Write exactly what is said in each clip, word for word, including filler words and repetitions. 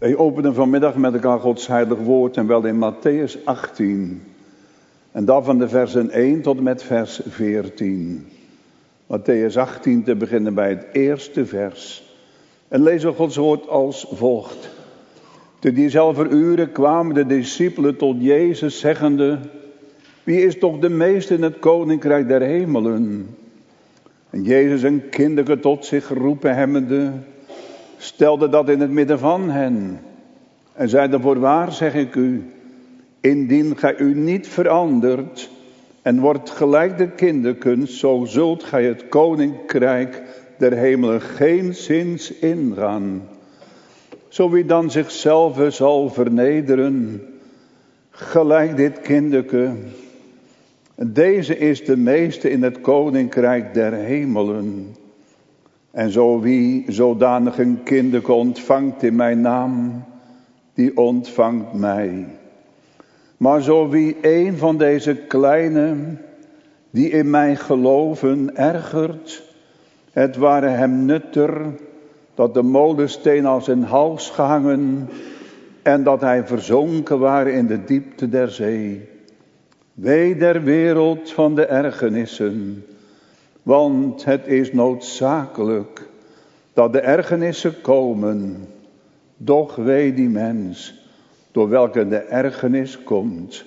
Wij openen vanmiddag met elkaar Gods heilig woord en wel in Mattheüs achttien. En dan van de versen één tot en met vers veertien. Mattheüs achttien te beginnen bij het eerste vers. En lezen we Gods woord als volgt. Te diezelfde uren kwamen de discipelen tot Jezus zeggende: wie is toch de meeste in het koninkrijk der hemelen? En Jezus een kinderke tot zich roepen hebbende, stelde dat in het midden van hen. En zeide: voorwaar zeg ik u, indien gij u niet verandert en wordt gelijk de kinderkens, zo zult gij het koninkrijk der hemelen geenszins ingaan. Zo wie dan zichzelf zal vernederen, gelijk dit kinderke, deze is de meeste in het koninkrijk der hemelen. En zo wie zodanig een kinderke ontvangt in mijn naam, die ontvangt mij. Maar zo wie een van deze kleinen, die in mij geloven, ergert, het ware hem nutter dat de molensteen als een hals gehangen en dat hij verzonken ware in de diepte der zee. Wee der wereld van de ergernissen, want het is noodzakelijk dat de ergernissen komen. Doch wee die mens, door welke de ergernis komt.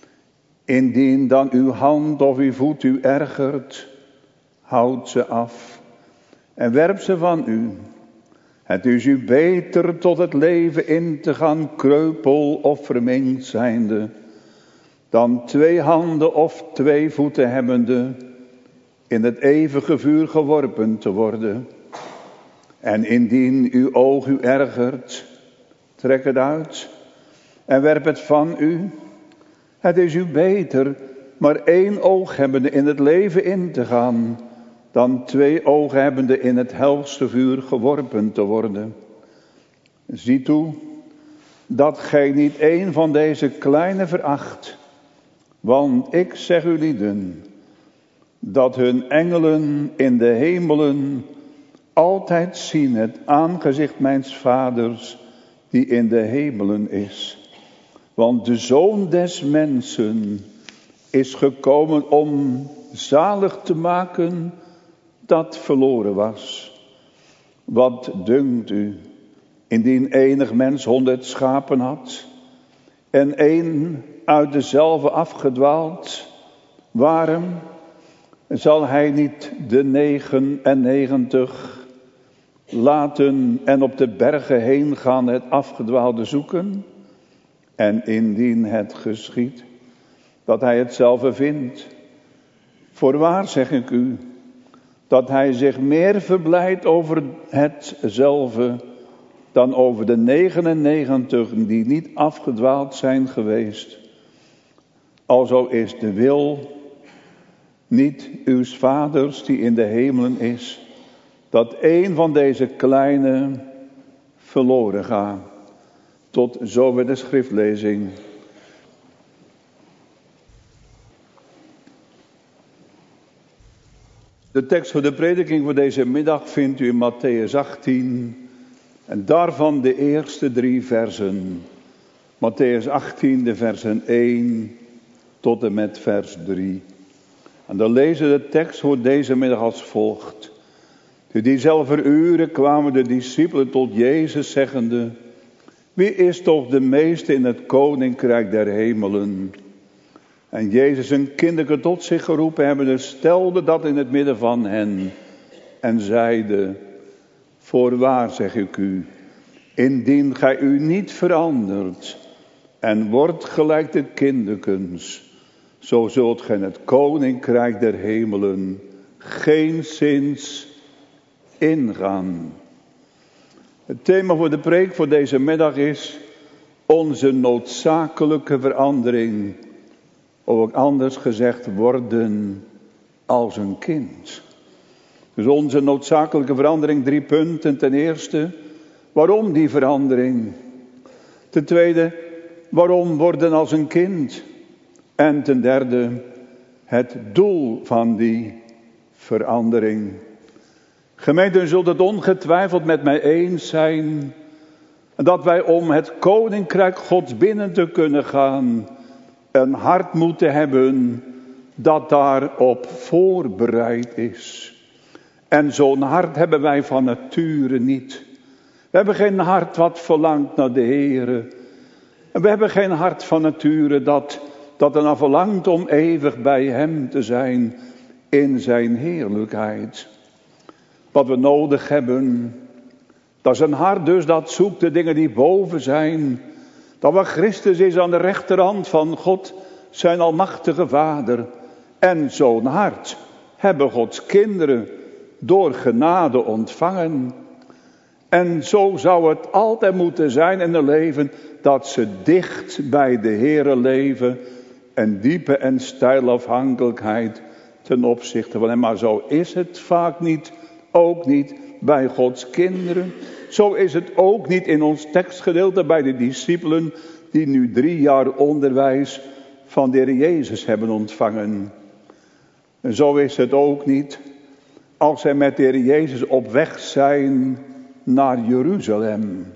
Indien dan uw hand of uw voet u ergert, houd ze af en werp ze van u. Het is u beter tot het leven in te gaan, kreupel of verminkt zijnde, dan twee handen of twee voeten hebbende, in het eeuwige vuur geworpen te worden. En indien uw oog u ergert, trek het uit en werp het van u. Het is u beter maar één oog hebbende in het leven in te gaan, dan twee ogen hebbende in het helse vuur geworpen te worden. Zie toe dat gij niet één van deze kleine veracht, want ik zeg u lieden, dat hun engelen in de hemelen altijd zien het aangezicht mijns vaders die in de hemelen is. Want de Zoon des mensen is gekomen om zalig te maken dat verloren was. Wat dunkt u, indien enig mens honderd schapen had en één uit dezelfde afgedwaald waren, zal hij niet de negen en negentig laten en op de bergen heen gaan het afgedwaalde zoeken? En indien het geschiedt dat hij hetzelfde vindt, voorwaar zeg ik u, dat hij zich meer verblijdt over hetzelfde dan over de negenennegentig die niet afgedwaald zijn geweest. Alzo is de wil niet uws vaders die in de hemelen is, dat een van deze kleine verloren gaat. Tot zover de schriftlezing. De tekst voor de prediking voor deze middag vindt u in Mattheüs achttien en daarvan de eerste drie versen. Mattheüs achttien, de versen één tot en met vers drie. En dan lezen de tekst voor deze middag als volgt. Te diezelfde uren kwamen de discipelen tot Jezus zeggende: wie is toch de meeste in het koninkrijk der hemelen? En Jezus een kinderke tot zich geroepen hebbende, stelde dat in het midden van hen en zeide: voorwaar zeg ik u, indien gij u niet verandert en wordt gelijk de kinderkens, zo zult gij in het koninkrijk der hemelen geenszins ingaan. Het thema voor de preek voor deze middag is onze noodzakelijke verandering. Of ook anders gezegd, worden als een kind. Dus onze noodzakelijke verandering, drie punten. Ten eerste, waarom die verandering? Ten tweede, waarom worden als een kind? En ten derde, het doel van die verandering. Gemeente, u zult het ongetwijfeld met mij eens zijn En dat wij om het koninkrijk Gods binnen te kunnen gaan, een hart moeten hebben dat daarop voorbereid is. En zo'n hart hebben wij van nature niet. We hebben geen hart wat verlangt naar de Heere. En we hebben geen hart van nature dat, dat er naar verlangt om eeuwig bij Hem te zijn in Zijn heerlijkheid. Wat we nodig hebben, dat is een hart dus dat zoekt de dingen die boven zijn. Dat waar Christus is aan de rechterhand van God, zijn almachtige Vader. En zo'n hart hebben Gods kinderen door genade ontvangen. En zo zou het altijd moeten zijn in hun leven, dat ze dicht bij de Heere leven en diepe en steile afhankelijkheid ten opzichte van Hem. Maar zo is het vaak niet, ook niet bij Gods kinderen. Zo is het ook niet in ons tekstgedeelte bij de discipelen die nu drie jaar onderwijs van de Heer Jezus hebben ontvangen. En zo is het ook niet als zij met de Heer Jezus op weg zijn naar Jeruzalem.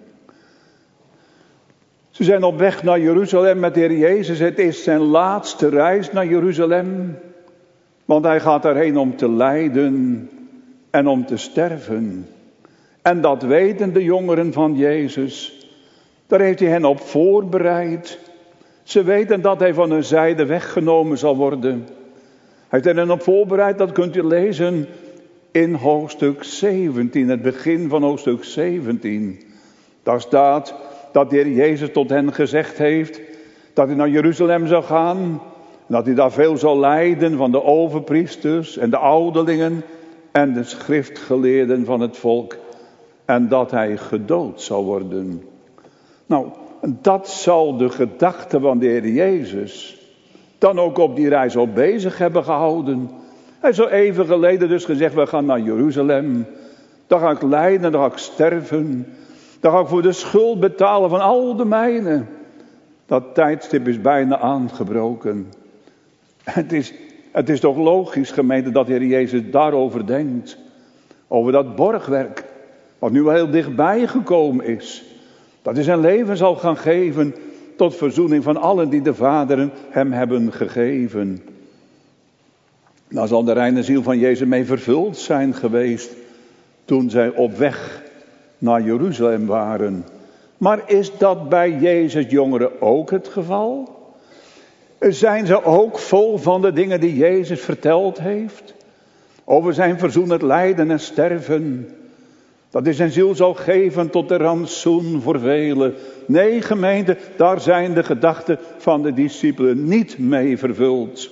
Ze zijn op weg naar Jeruzalem met de Heer Jezus. Het is zijn laatste reis naar Jeruzalem. Want hij gaat daarheen om te lijden en om te sterven. En dat weten de jongeren van Jezus. Daar heeft hij hen op voorbereid. Ze weten dat hij van hun zijde weggenomen zal worden. Hij heeft hen op voorbereid, dat kunt u lezen in hoofdstuk zeventien, het begin van hoofdstuk zeventien. Daar staat dat de Heer Jezus tot hen gezegd heeft dat hij naar Jeruzalem zou gaan. Dat hij daar veel zal lijden van de overpriesters en de ouderlingen en de schriftgeleerden van het volk. En dat hij gedood zal worden. Nou, dat zal de gedachte van de Heer Jezus dan ook op die reis al bezig hebben gehouden. Hij is zo even geleden dus gezegd, we gaan naar Jeruzalem. Daar ga ik lijden, daar ga ik sterven. Daar ga ik voor de schuld betalen van al de mijnen. Dat tijdstip is bijna aangebroken. Het is, het is toch logisch, gemeente, dat de Heer Jezus daarover denkt. Over dat borgwerk, wat nu wel heel dichtbij gekomen is. Dat hij zijn leven zal gaan geven tot verzoening van allen die de vaderen hem hebben gegeven. Daar zal de reine ziel van Jezus mee vervuld zijn geweest toen zij op weg naar Jeruzalem waren. Maar is dat bij Jezus jongeren ook het geval? Zijn ze ook vol van de dingen die Jezus verteld heeft? Over zijn verzoenend lijden en sterven. Dat hij zijn ziel zal geven tot de rantsoen voor velen. Nee, gemeente, daar zijn de gedachten van de discipelen niet mee vervuld.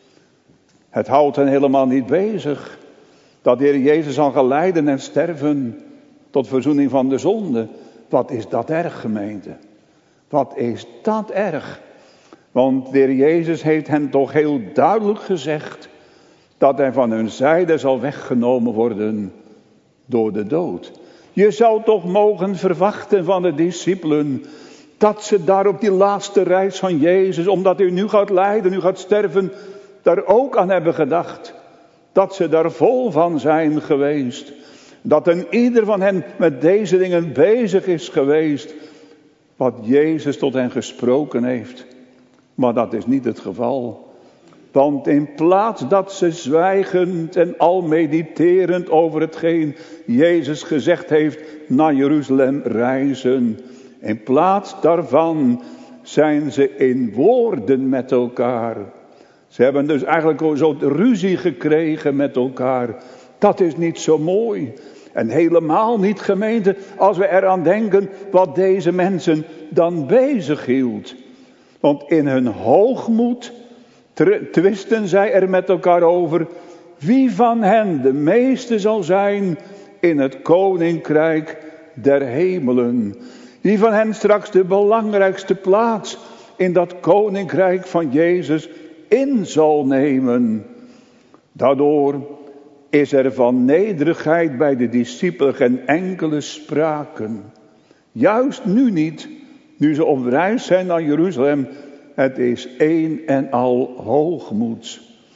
Het houdt hen helemaal niet bezig. Dat de Heer Jezus zal gaan lijden en sterven tot verzoening van de zonde. Wat is dat erg, gemeente? Wat is dat erg? Want de Heer Jezus heeft hen toch heel duidelijk gezegd dat hij van hun zijde zal weggenomen worden door de dood. Je zou toch mogen verwachten van de discipelen dat ze daar op die laatste reis van Jezus, omdat hij nu gaat lijden, nu gaat sterven, daar ook aan hebben gedacht. Dat ze daar vol van zijn geweest. Dat een ieder van hen met deze dingen bezig is geweest. Wat Jezus tot hen gesproken heeft. Maar dat is niet het geval. Want in plaats dat ze zwijgend en al mediterend over hetgeen Jezus gezegd heeft naar Jeruzalem reizen. In plaats daarvan zijn ze in woorden met elkaar. Ze hebben dus eigenlijk ook zo'n ruzie gekregen met elkaar. Dat is niet zo mooi. En helemaal niet, gemeente, als we eraan denken wat deze mensen dan bezig hield. Want in hun hoogmoed twisten zij er met elkaar over wie van hen de meeste zal zijn in het koninkrijk der hemelen. Wie van hen straks de belangrijkste plaats in dat koninkrijk van Jezus in zal nemen. Daardoor is er van nederigheid bij de discipelen geen enkele sprake. Juist nu niet, nu ze op reis zijn naar Jeruzalem. Het is een en al hoogmoed.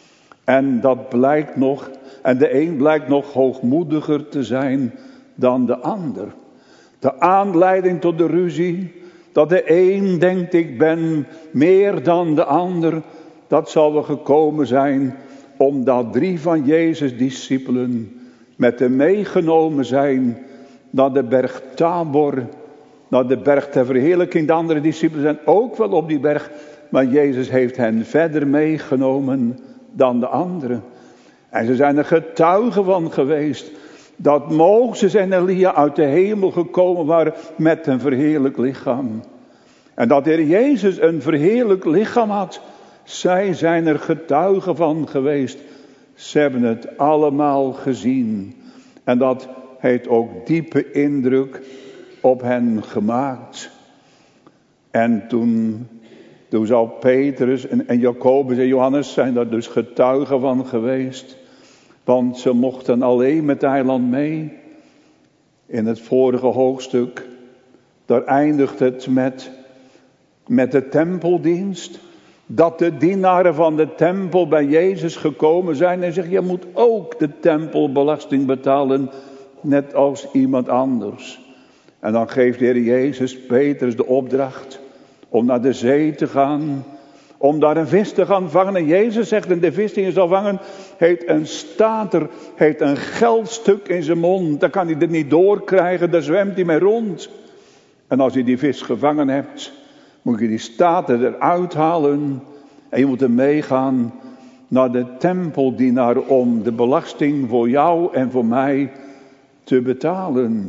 En dat blijkt nog, en de een blijkt nog hoogmoediger te zijn dan de ander. De aanleiding tot de ruzie, dat de een denkt ik ben meer dan de ander, dat zal wel gekomen zijn omdat drie van Jezus' discipelen met hem meegenomen zijn naar de berg Tabor, naar de berg ter verheerlijking. De andere discipelen zijn ook wel op die berg, maar Jezus heeft hen verder meegenomen dan de anderen. En ze zijn er getuigen van geweest dat Mozes en Elia uit de hemel gekomen waren met een verheerlijk lichaam. En dat de Heer Jezus een verheerlijk lichaam had. Zij zijn er getuigen van geweest. Ze hebben het allemaal gezien. En dat heeft ook diepe indruk op hen gemaakt. En toen, toen zou Petrus en, en Jacobus en Johannes zijn daar dus getuigen van geweest. Want ze mochten alleen met het eiland mee. In het vorige hoofdstuk, daar eindigt het met, met de tempeldienst. Dat de dienaren van de tempel bij Jezus gekomen zijn en zeggen, je moet ook de tempelbelasting betalen, net als iemand anders. En dan geeft de Heer Jezus Petrus de opdracht om naar de zee te gaan, om daar een vis te gaan vangen. En Jezus zegt, en de vis die je zal vangen, heeft een stater, heeft een geldstuk in zijn mond. Dan kan hij er niet doorkrijgen, daar zwemt hij mee rond. En als je die vis gevangen hebt, moet je die stater eruit halen. En je moet er meegaan naar de tempeldienaar om de belasting voor jou en voor mij te betalen.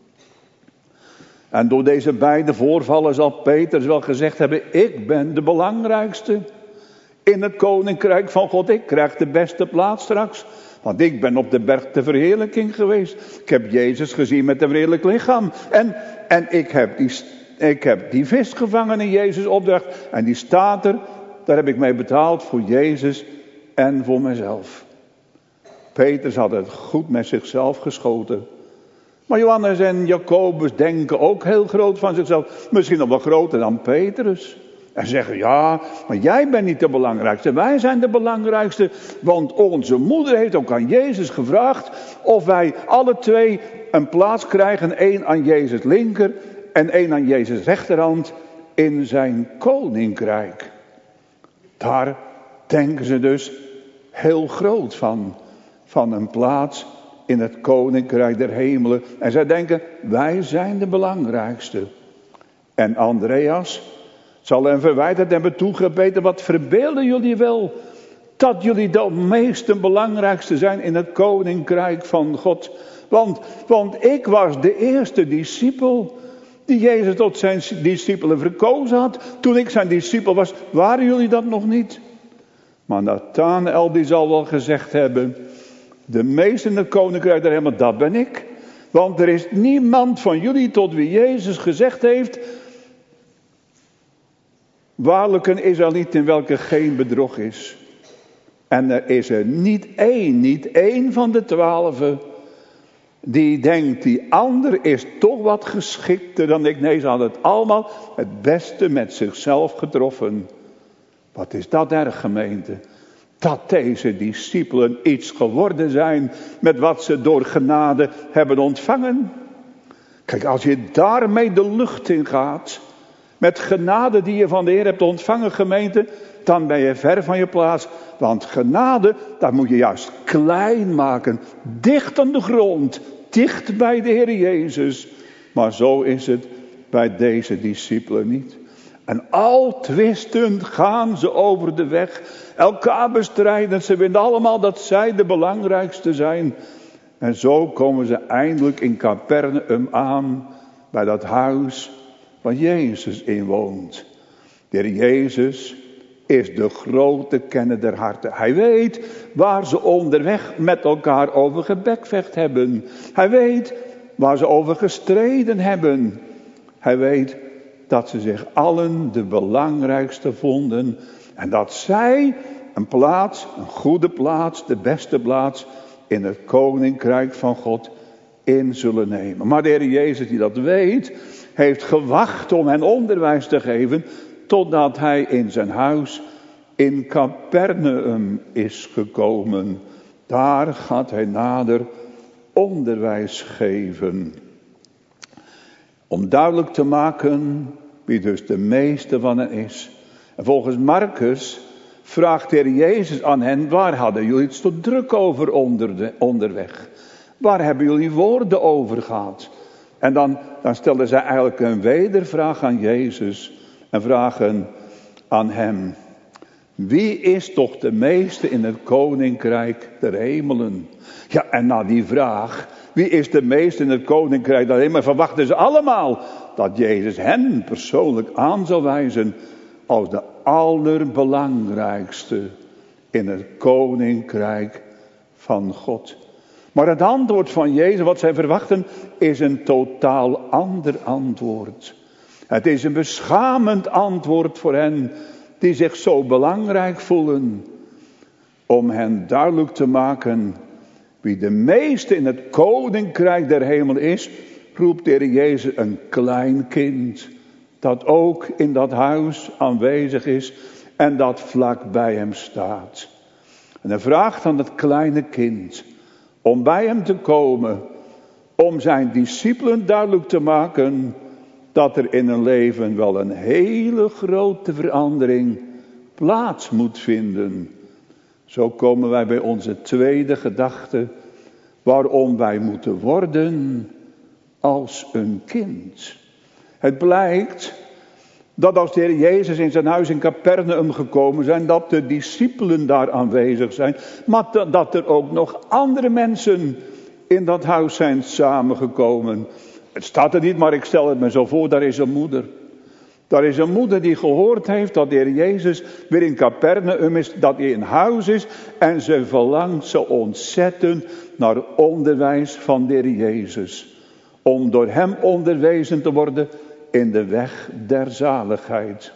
En door deze beide voorvallen zal Petrus wel gezegd hebben, ik ben de belangrijkste in het koninkrijk van God. Ik krijg de beste plaats straks. Want ik ben op de berg de verheerlijking geweest. Ik heb Jezus gezien met een verheerlijk lichaam. En, en ik, heb die, ik heb die vis gevangen in Jezus' opdracht. En die staat er, daar heb ik mee betaald voor Jezus en voor mezelf. Petrus had het goed met zichzelf geschoten. Maar Johannes en Jacobus denken ook heel groot van zichzelf. Misschien nog wel groter dan Petrus. En zeggen, ja, maar jij bent niet de belangrijkste. Wij zijn de belangrijkste. Want onze moeder heeft ook aan Jezus gevraagd of wij alle twee een plaats krijgen. één aan Jezus linker en één aan Jezus rechterhand in zijn koninkrijk. Daar denken ze dus heel groot van. Van een plaats in het koninkrijk der hemelen. En zij denken, wij zijn de belangrijkste. En Andreas zal hen verwijterd hebben toegebeten, wat verbeelden jullie wel? Dat jullie de meest en belangrijkste zijn in het koninkrijk van God. Want, want ik was de eerste discipel die Jezus tot zijn discipelen verkozen had. Toen ik zijn discipel was, waren jullie dat nog niet? Maar Nathanael die zal wel gezegd hebben, de meeste in het koninkrijk der hemelen, dat ben ik. Want er is niemand van jullie tot wie Jezus gezegd heeft, waarlijk een Israëliet in welke geen bedrog is. En er is er niet één, niet één van de twaalfen die denkt, die ander is toch wat geschikter dan ik. Nee, ze hadden het allemaal het beste met zichzelf getroffen. Wat is dat erg, gemeente? Dat deze discipelen iets geworden zijn met wat ze door genade hebben ontvangen. Kijk, als je daarmee de lucht in gaat, met genade die je van de Heer hebt ontvangen, gemeente, dan ben je ver van je plaats. Want genade, dat moet je juist klein maken, dicht aan de grond, dicht bij de Heer Jezus. Maar zo is het bij deze discipelen niet. En al twistend gaan ze over de weg, elkaar bestrijden. Ze vinden allemaal dat zij de belangrijkste zijn. En zo komen ze eindelijk in Capernaum aan, bij dat huis waar Jezus in woont. De Heer Jezus is de grote kenner der harten. Hij weet waar ze onderweg met elkaar over gebekvecht hebben. Hij weet waar ze over gestreden hebben. Hij weet dat ze zich allen de belangrijkste vonden. En dat zij een plaats, een goede plaats, de beste plaats in het koninkrijk van God in zullen nemen. Maar de Heer Jezus die dat weet, heeft gewacht om hen onderwijs te geven, totdat hij in zijn huis in Capernaum is gekomen. Daar gaat hij nader onderwijs geven. Om duidelijk te maken wie dus de meeste van hen is. En volgens Marcus vraagt de Heer Jezus aan hen, waar hadden jullie het zo druk over onder de, onderweg? Waar hebben jullie woorden over gehad? En dan, dan stelden zij eigenlijk een wedervraag aan Jezus en vragen aan hem. Wie is toch de meeste in het koninkrijk der hemelen? Ja, en na die vraag, wie is de meeste in het koninkrijk der hemelen, verwachten ze allemaal dat Jezus hen persoonlijk aan zou wijzen als de allerbelangrijkste in het koninkrijk van God. Maar het antwoord van Jezus, wat zij verwachten, is een totaal ander antwoord. Het is een beschamend antwoord voor hen die zich zo belangrijk voelen. Om hen duidelijk te maken wie de meeste in het koninkrijk der hemel is, roept de Heer Jezus een klein kind. Dat ook in dat huis aanwezig is en dat vlak bij hem staat. En hij vraagt aan het kleine kind om bij hem te komen, om zijn discipelen duidelijk te maken dat er in hun leven wel een hele grote verandering plaats moet vinden. Zo komen wij bij onze tweede gedachte, waarom wij moeten worden als een kind. Het blijkt dat als de Heer Jezus in zijn huis in Capernaum gekomen zijn, dat de discipelen daar aanwezig zijn, maar dat er ook nog andere mensen in dat huis zijn samengekomen. Het staat er niet, maar ik stel het me zo voor, daar is een moeder. Daar is een moeder die gehoord heeft dat de Heer Jezus weer in Capernaum is, dat hij in huis is. En ze verlangt zo ontzettend naar onderwijs van de Heer Jezus. Om door hem onderwezen te worden in de weg der zaligheid.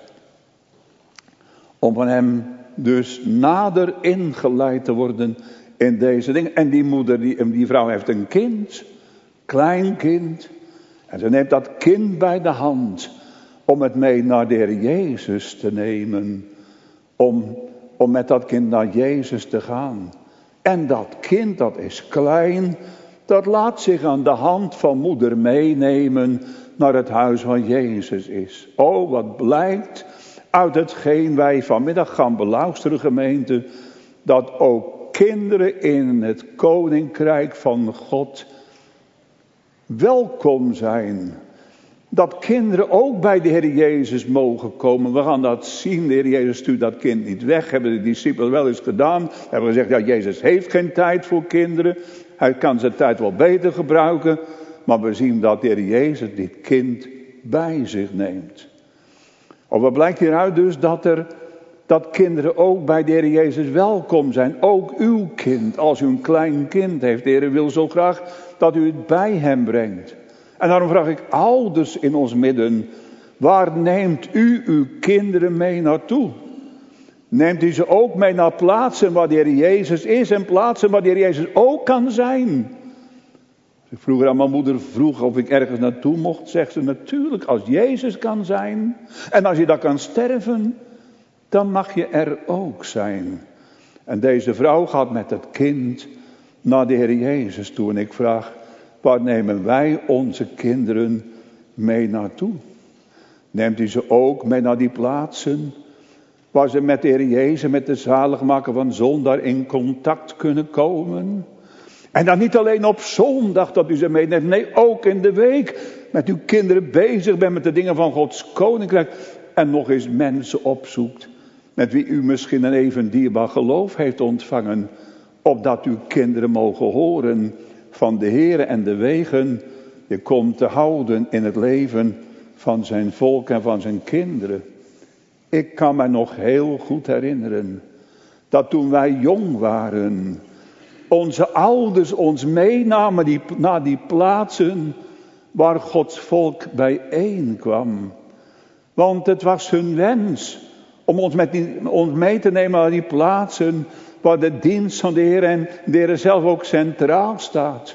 Om van hem dus nader ingeleid te worden in deze dingen. En die moeder, die, die vrouw heeft een kind, klein kind. En ze neemt dat kind bij de hand om het mee naar de Heer Jezus te nemen. Om, om met dat kind naar Jezus te gaan. En dat kind, dat is klein, dat laat zich aan de hand van moeder meenemen naar het huis van Jezus is. Oh, wat blijkt uit hetgeen wij vanmiddag gaan beluisteren, gemeente, dat ook kinderen in het koninkrijk van God welkom zijn. Dat kinderen ook bij de Heer Jezus mogen komen. We gaan dat zien. De Heer Jezus stuurt dat kind niet weg. Hebben de discipelen wel eens gedaan. Hebben gezegd, ja, Jezus heeft geen tijd voor kinderen. Hij kan zijn tijd wel beter gebruiken. Maar we zien dat de Heer Jezus dit kind bij zich neemt. Of wat blijkt hieruit dus dat er dat kinderen ook bij de Heer Jezus welkom zijn. Ook uw kind, als u een klein kind heeft. De Heer wil zo graag dat u het bij hem brengt. En daarom vraag ik ouders in ons midden, waar neemt u uw kinderen mee naartoe? Neemt u ze ook mee naar plaatsen waar de Heer Jezus is en plaatsen waar de Heer Jezus ook kan zijn? Als ik vroeger aan mijn moeder vroeg of ik ergens naartoe mocht, zegt ze natuurlijk, als Jezus kan zijn en als je dat kan sterven, dan mag je er ook zijn. En deze vrouw gaat met het kind naar de Heer Jezus toe en ik vraag, waar nemen wij onze kinderen mee naartoe? Neemt u ze ook mee naar die plaatsen waar ze met de Heer Jezus, met de zaligmaker van zondaar in contact kunnen komen? En dan niet alleen op zondag dat u ze meeneemt, nee, ook in de week met uw kinderen bezig bent met de dingen van Gods koninkrijk. En nog eens mensen opzoekt met wie u misschien een even dierbaar geloof heeft ontvangen, opdat uw kinderen mogen horen van de Heer en de wegen die komt te houden in het leven van zijn volk en van zijn kinderen. Ik kan me nog heel goed herinneren dat toen wij jong waren, onze ouders ons meenamen die, naar die plaatsen waar Gods volk bijeen kwam. Want het was hun wens om ons, met die, ons mee te nemen naar die plaatsen waar de dienst van de Heer en de Heer zelf ook centraal staat.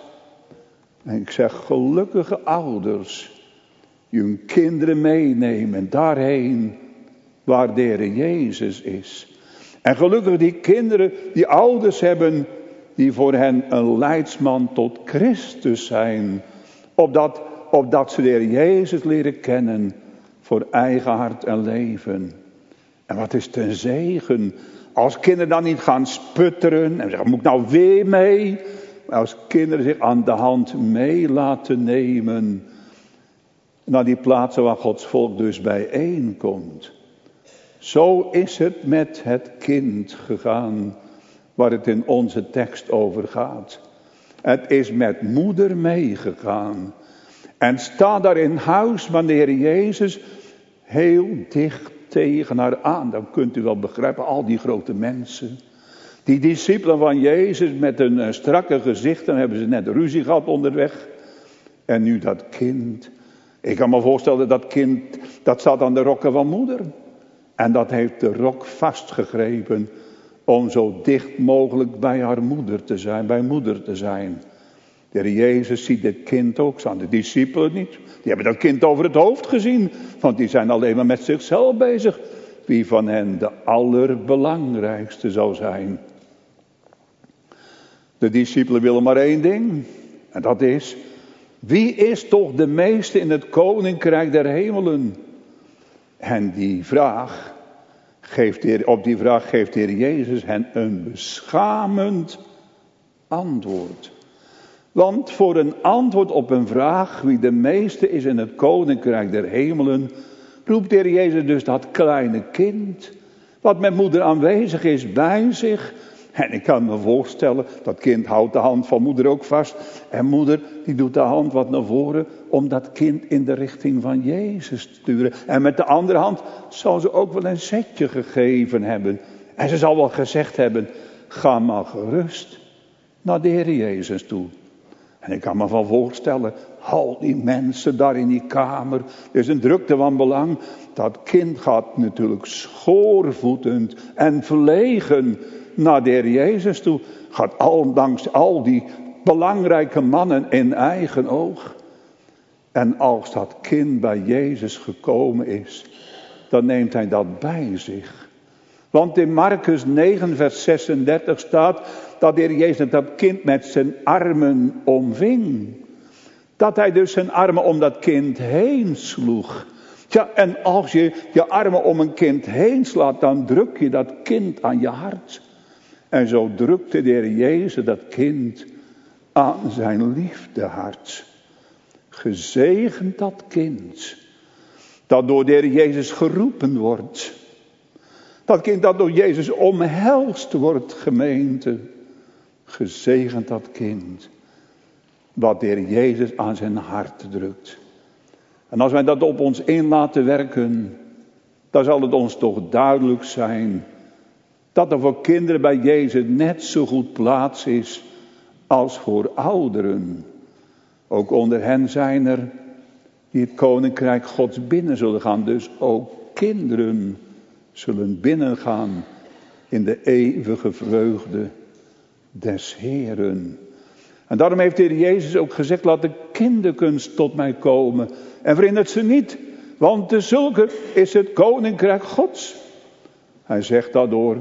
En ik zeg, gelukkige ouders, die hun kinderen meenemen daarheen waar de Heer Jezus is. En gelukkig die kinderen die ouders hebben die voor hen een leidsman tot Christus zijn. Opdat, opdat ze de Heer Jezus leren kennen voor eigen hart en leven. En wat is ten zegen als kinderen dan niet gaan sputteren en zeggen, moet ik nou weer mee? Maar als kinderen zich aan de hand mee laten nemen naar die plaatsen waar Gods volk dus bijeenkomt. Zo is het met het kind gegaan waar het in onze tekst over gaat. Het is met moeder meegegaan. En staat daar in huis van de Heer Jezus heel dicht tegen haar aan. Dan kunt u wel begrijpen, al die grote mensen. Die discipelen van Jezus met hun strakke gezichten hebben ze net ruzie gehad onderweg. En nu dat kind. Ik kan me voorstellen dat kind, dat zat aan de rokken van moeder. En dat heeft de rok vastgegrepen om zo dicht mogelijk bij haar moeder te zijn, bij moeder te zijn. De Heer Jezus ziet dit kind ook, aan de discipelen niet. Die hebben dat kind over het hoofd gezien, want die zijn alleen maar met zichzelf bezig. Wie van hen de allerbelangrijkste zou zijn. De discipelen willen maar één ding, en dat is, wie is toch de meeste in het koninkrijk der hemelen? En die vraag geeft de Heer, op die vraag geeft de Heer Jezus hen een beschamend antwoord. Want voor een antwoord op een vraag, wie de meeste is in het koninkrijk der hemelen, roept de Heer Jezus dus dat kleine kind, wat met moeder aanwezig is bij zich. En ik kan me voorstellen, dat kind houdt de hand van moeder ook vast. En moeder die doet de hand wat naar voren om dat kind in de richting van Jezus te sturen. En met de andere hand zal ze ook wel een zetje gegeven hebben. En ze zal wel gezegd hebben, ga maar gerust naar de Heer Jezus toe. En ik kan me van voorstellen, al die mensen daar in die kamer, er is een drukte van belang. Dat kind gaat natuurlijk schoorvoetend en verlegen naar de Heer Jezus toe. Gaat ondanks al die belangrijke mannen in eigen oog. En als dat kind bij Jezus gekomen is, dan neemt hij dat bij zich. Want in Marcus negen vers zesendertig staat dat de Heer Jezus dat kind met zijn armen omving. Dat hij dus zijn armen om dat kind heen sloeg. Tja, en als je je armen om een kind heen slaat, dan druk je dat kind aan je hart. En zo drukte de Heer Jezus dat kind aan zijn liefdehart. Gezegend dat kind, dat door de Heer Jezus geroepen wordt. Dat kind dat door Jezus omhelst wordt, gemeente. Gezegend dat kind, wat de Heer Jezus aan zijn hart drukt. En als wij dat op ons in laten werken, dan zal het ons toch duidelijk zijn dat er voor kinderen bij Jezus net zo goed plaats is als voor ouderen. Ook onder hen zijn er die het koninkrijk Gods binnen zullen gaan. Dus ook kinderen zullen binnengaan in de eeuwige vreugde des Heeren. En daarom heeft de Heer Jezus ook gezegd, laat de kinderkunst tot mij komen. En verhindert ze niet, want de zulke is het koninkrijk Gods. Hij zegt daardoor,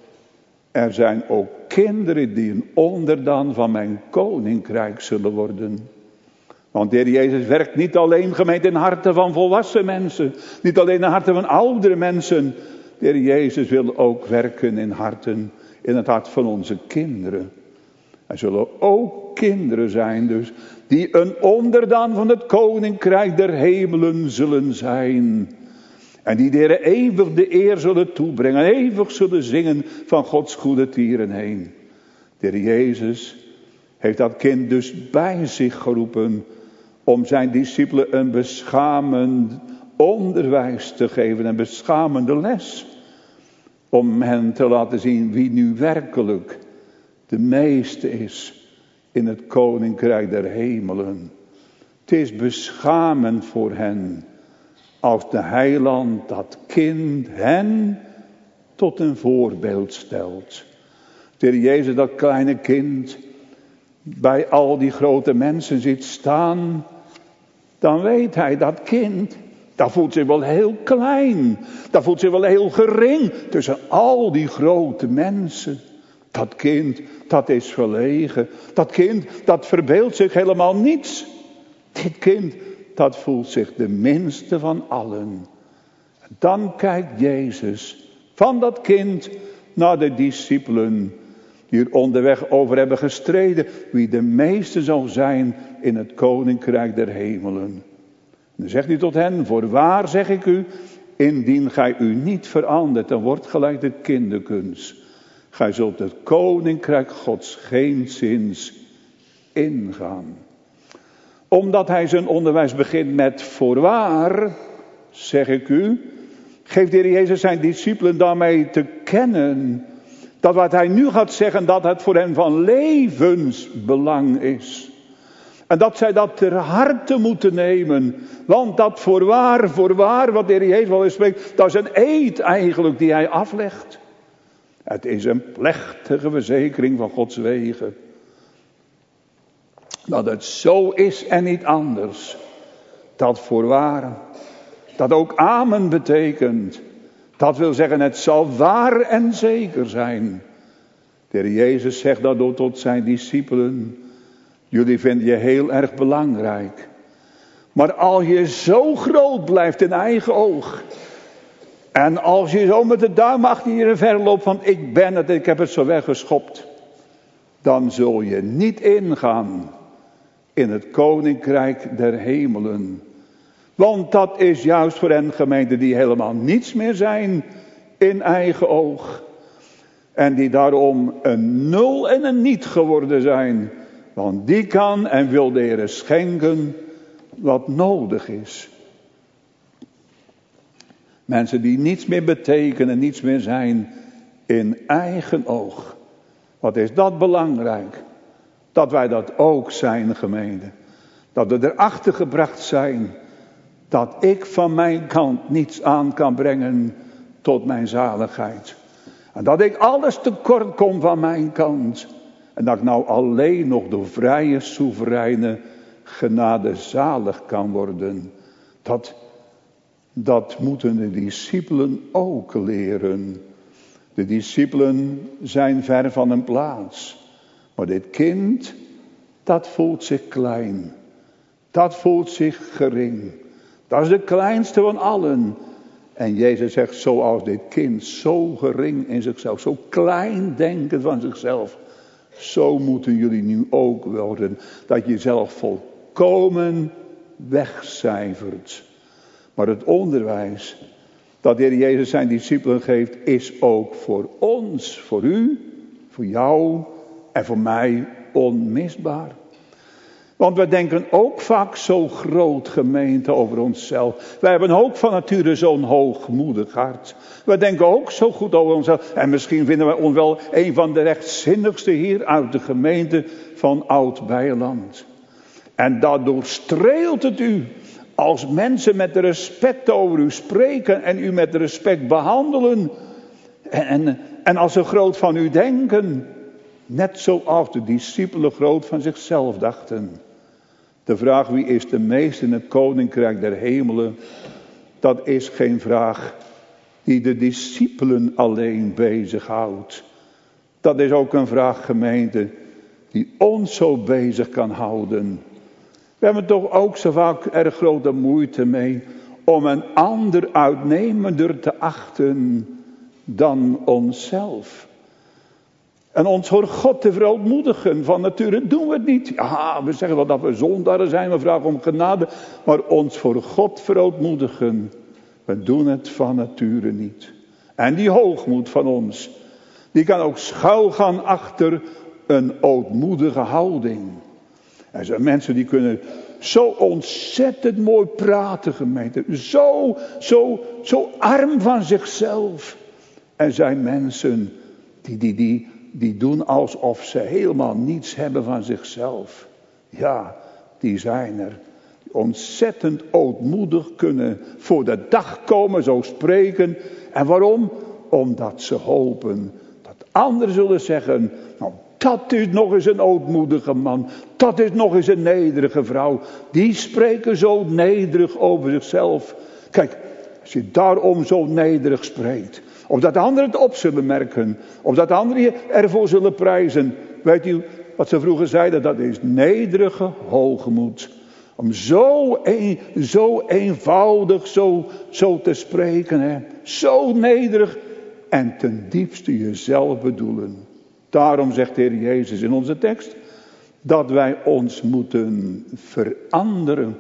er zijn ook kinderen die een onderdaan van mijn koninkrijk zullen worden. Want de Heer Jezus werkt niet alleen gemeente in harten van volwassen mensen. Niet alleen in harten van oudere mensen. De Heer Jezus wil ook werken in harten, in het hart van onze kinderen. Er zullen ook kinderen zijn dus, die een onderdaan van het koninkrijk der hemelen zullen zijn. En die de Heer eeuwig de eer zullen toebrengen, eeuwig zullen zingen van Gods goede tieren heen. De Heer Jezus heeft dat kind dus bij zich geroepen om zijn discipelen een beschamend onderwijs te geven, een beschamende les. Om hen te laten zien wie nu werkelijk de meeste is in het koninkrijk der hemelen. Het is beschamend voor hen als de heiland dat kind hen tot een voorbeeld stelt. De Heer Jezus dat kleine kind bij al die grote mensen ziet staan, dan weet hij dat kind, dat voelt zich wel heel klein, dat voelt zich wel heel gering tussen al die grote mensen. Dat kind, dat is verlegen. Dat kind, dat verbeeldt zich helemaal niets. Dit kind, dat voelt zich de minste van allen. Dan kijkt Jezus van dat kind naar de discipelen die er onderweg over hebben gestreden, wie de meeste zal zijn in het koninkrijk der hemelen. Dan zegt hij tot hen: voorwaar zeg ik u, indien gij u niet verandert, dan wordt gelijk de kinderkens. Gij zult het koninkrijk Gods geenszins ingaan. Omdat hij zijn onderwijs begint met voorwaar, zeg ik u, geeft de Heer Jezus zijn discipelen daarmee te kennen dat wat hij nu gaat zeggen, dat het voor hen van levensbelang is. En dat zij dat ter harte moeten nemen. Want dat voorwaar, voorwaar, wat de Heer Jezus wel eens spreekt, dat is een eed eigenlijk die hij aflegt. Het is een plechtige verzekering van Gods wegen. Dat het zo is en niet anders. Dat voorwaar, dat ook amen betekent. Dat wil zeggen, het zal waar en zeker zijn. De Heer Jezus zegt daardoor tot zijn discipelen: jullie vinden je heel erg belangrijk. Maar als je zo groot blijft in eigen oog. En als je zo met de duim achter je ver loopt van ik ben het, ik heb het zo weggeschopt. Dan zul je niet ingaan in het koninkrijk der hemelen. Want dat is juist voor hen gemeenten die helemaal niets meer zijn in eigen oog. En die daarom een nul en een niet geworden zijn. Want die kan en wil de Heer schenken wat nodig is. Mensen die niets meer betekenen, niets meer zijn in eigen oog. Wat is dat belangrijk? Dat wij dat ook zijn, gemeente. Dat we erachter gebracht zijn dat ik van mijn kant niets aan kan brengen tot mijn zaligheid. En dat ik alles tekort kom van mijn kant. En dat ik nou alleen nog door vrije, soevereine genade zalig kan worden. Dat, dat moeten de discipelen ook leren. De discipelen zijn ver van een plaats. Maar dit kind, dat voelt zich klein. Dat voelt zich gering. Dat is de kleinste van allen. En Jezus zegt, zoals dit kind zo gering in zichzelf, zo klein denken van zichzelf. Zo moeten jullie nu ook worden. Dat je jezelf volkomen wegcijfert. Maar het onderwijs dat de Heer Jezus zijn discipelen geeft, is ook voor ons, voor u, voor jou en voor mij onmisbaar. Want wij denken ook vaak zo groot, gemeente, over onszelf. Wij hebben ook van nature zo'n hoogmoedig hart. Wij denken ook zo goed over onszelf. En misschien vinden wij ons wel een van de rechtzinnigste hier uit de gemeente van Oud-Beijerland. En daardoor streelt het u als mensen met respect over u spreken en u met respect behandelen. En, en, en als ze groot van u denken. Net zoals de discipelen groot van zichzelf dachten. De vraag wie is de meest in het koninkrijk der hemelen. Dat is geen vraag die de discipelen alleen bezighoudt. Dat is ook een vraag, gemeente, die ons zo bezig kan houden. We hebben toch ook zo vaak erg grote moeite mee om een ander uitnemender te achten dan onszelf. En ons voor God te verootmoedigen. Van nature doen we het niet. Ja, we zeggen wel dat we zondaren zijn. We vragen om genade. Maar ons voor God verootmoedigen. We doen het van nature niet. En die hoogmoed van ons. Die kan ook schuilgaan achter een ootmoedige houding. Er zijn mensen die kunnen zo ontzettend mooi praten, gemeente. Zo, zo, zo arm van zichzelf. Er zijn mensen die, die, die, die doen alsof ze helemaal niets hebben van zichzelf. Ja, die zijn er. Die ontzettend ootmoedig kunnen voor de dag komen, zo spreken. En waarom? Omdat ze hopen dat anderen zullen zeggen, nou, dat is nog eens een ootmoedige man. Dat is nog eens een nederige vrouw. Die spreken zo nederig over zichzelf. Kijk, als je daarom zo nederig spreekt. Of dat anderen het op zullen merken. Of dat anderen je ervoor zullen prijzen. Weet u wat ze vroeger zeiden? Dat is nederige hoogmoed. Om zo, een, zo eenvoudig zo, zo te spreken. Hè? Zo nederig. En ten diepste jezelf bedoelen. Daarom zegt de Heer Jezus in onze tekst. Dat wij ons moeten veranderen.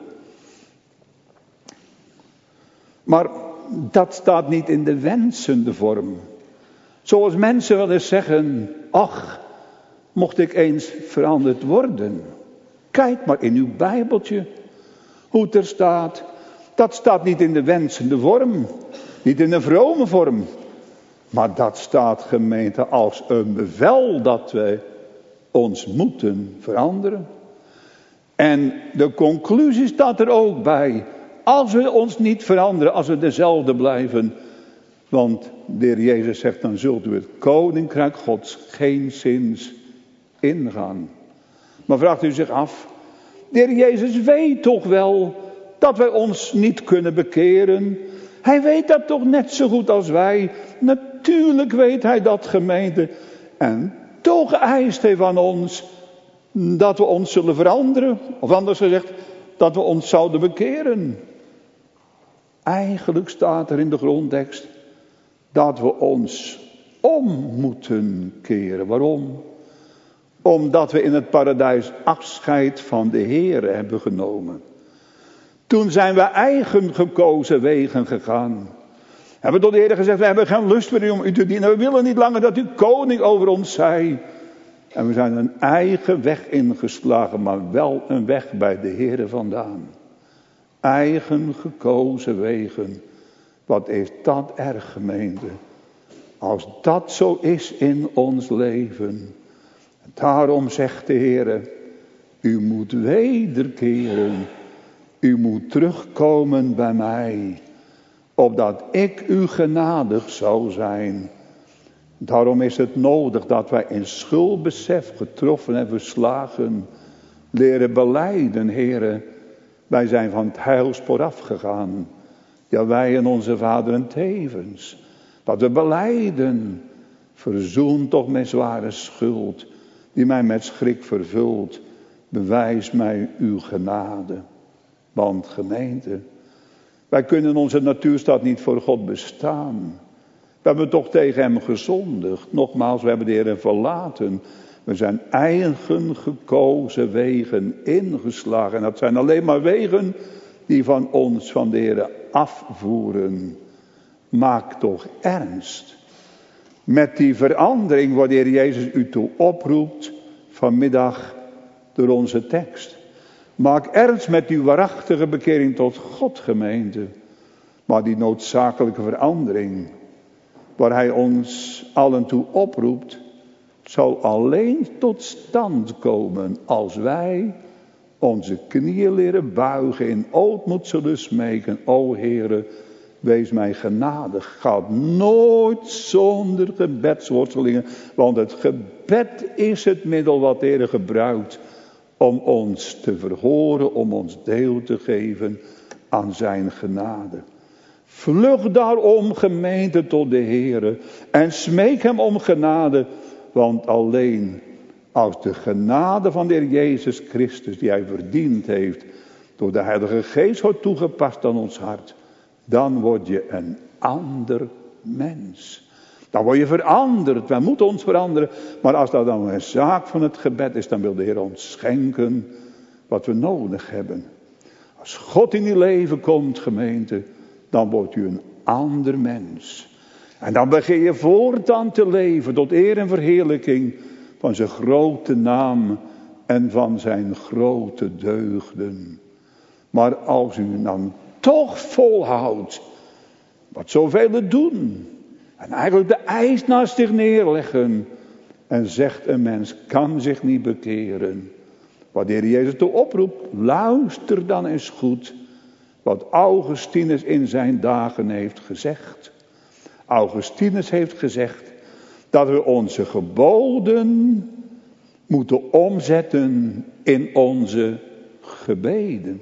Maar dat staat niet in de wensende vorm. Zoals mensen wel eens zeggen. Ach, mocht ik eens veranderd worden. Kijk maar in uw Bijbeltje. Hoe het er staat. Dat staat niet in de wensende vorm. Niet in de vrome vorm. Maar dat staat, gemeente, als een bevel dat wij ons moeten veranderen. En de conclusie staat er ook bij. Als we ons niet veranderen, als we dezelfde blijven. Want de Heer Jezus zegt, dan zult u het koninkrijk Gods geenszins ingaan. Maar vraagt u zich af, de Heer Jezus weet toch wel dat wij ons niet kunnen bekeren. Hij weet dat toch net zo goed als wij. Natuurlijk weet hij dat, gemeente. En toch eist hij van ons dat we ons zullen veranderen. Of anders gezegd, dat we ons zouden bekeren. Eigenlijk staat er in de grondtekst dat we ons om moeten keren. Waarom? Omdat we in het paradijs afscheid van de Heere hebben genomen. Toen zijn we eigen gekozen wegen gegaan. Hebben tot de Heer gezegd, we hebben geen lust meer om u te dienen. We willen niet langer dat u koning over ons zij. En we zijn een eigen weg ingeslagen, maar wel een weg bij de Heere vandaan. Eigen gekozen wegen. Wat is dat erg, gemeente? Als dat zo is in ons leven. Daarom zegt de Heere, u moet wederkeren. U moet terugkomen bij mij. Opdat ik u genadig zou zijn. Daarom is het nodig dat wij in schuldbesef getroffen en verslagen. Leren belijden, Heere. Wij zijn van het heilspoor afgegaan. Ja, wij en onze vaderen tevens. Dat we belijden. Verzoen toch mijn zware schuld. Die mij met schrik vervult. Bewijs mij uw genade. Want gemeente, wij kunnen onze natuurstaat niet voor God bestaan. We hebben toch tegen hem gezondigd. Nogmaals, we hebben de Heer verlaten. We zijn eigen gekozen wegen ingeslagen. En dat zijn alleen maar wegen die van ons, van de Heer afvoeren. Maak toch ernst. Met die verandering waar de Heer Jezus u toe oproept vanmiddag door onze tekst. Maak ernst met uw waarachtige bekering tot God, gemeente. Maar die noodzakelijke verandering, waar hij ons allen toe oproept, zal alleen tot stand komen als wij onze knieën leren buigen, in ootmoed zullen smeken. O Heere, wees mij genadig. Gaat nooit zonder gebedswortelingen, want het gebed is het middel wat de Heere gebruikt om ons te verhoren, om ons deel te geven aan zijn genade. Vlug daarom, gemeente, tot de Heere en smeek hem om genade, want alleen als de genade van de Heer Jezus Christus, die hij verdiend heeft, door de Heilige Geest wordt toegepast aan ons hart, dan word je een ander mens. Dan word je veranderd. Wij moeten ons veranderen. Maar als dat dan een zaak van het gebed is, dan wil de Heer ons schenken wat we nodig hebben. Als God in je leven komt, gemeente, dan wordt u een ander mens. En dan begin je voortaan te leven tot eer en verheerlijking van zijn grote naam en van zijn grote deugden. Maar als u dan toch volhoudt wat zoveel doen en eigenlijk de eis naast zich neerleggen en zegt een mens kan zich niet bekeren. Wat de Heer Jezus toe oproept, luister dan eens goed wat Augustinus in zijn dagen heeft gezegd. Augustinus heeft gezegd dat we onze geboden moeten omzetten in onze gebeden.